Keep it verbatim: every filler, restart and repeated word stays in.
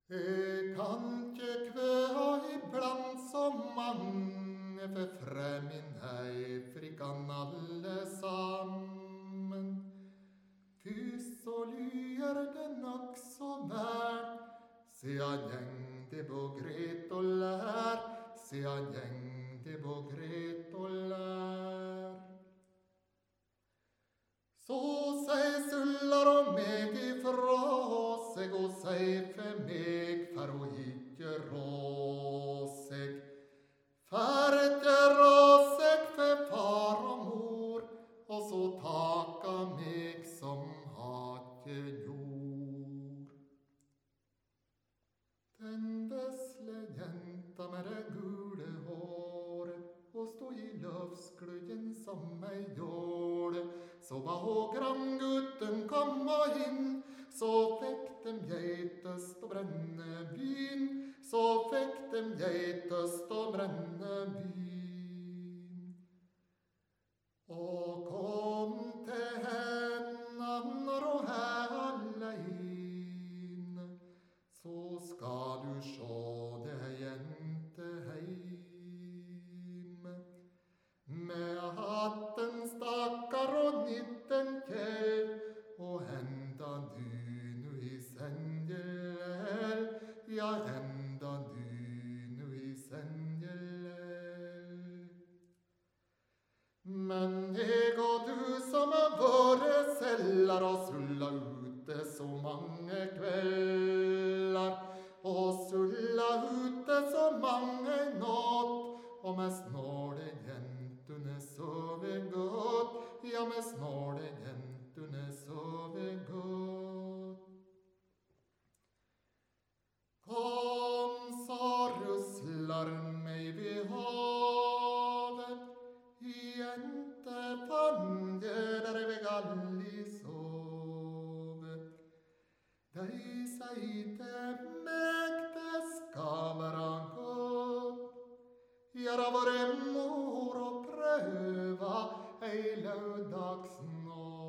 Jeg kan ikke kvæa iblant så mange, for fremmin hei frikkan alle sammen. Fys så lyer det nok så vær, sian gjeng det på gret og lær, sian gjeng det på gret og lær. Så sei sullar og meg ifra seg, og sei for meg for å ikke rå seg. For ikke rå seg for far og mor, og så taka meg som hakje jord. Den vesle jenta med det gule håret, og stod i løvskløyen som ei jåle. Så ba og granngutten komma inn, så fikk dem geitøst og brennevin, så fikk dem geitøst og brennevin. Og kom til henne når hun er aleine, så skal du sjå det jente heim. Med hatten stakkar og nitten kjell, og enda dynu i sengelel, ja, enda dynu i sengelel. Men jeg og du som har vært selger og sulla ute så mange kvelder, og sulla ute så mange natt, og med snåle jentune sove godt, ja, med snåle jentune sove godt. Kom, så ruslar meg ved havet, jente panje der ved galli sove. Dei sei til meg det skal være godt, ja, da var det mor å prøva ei laudagsnatt.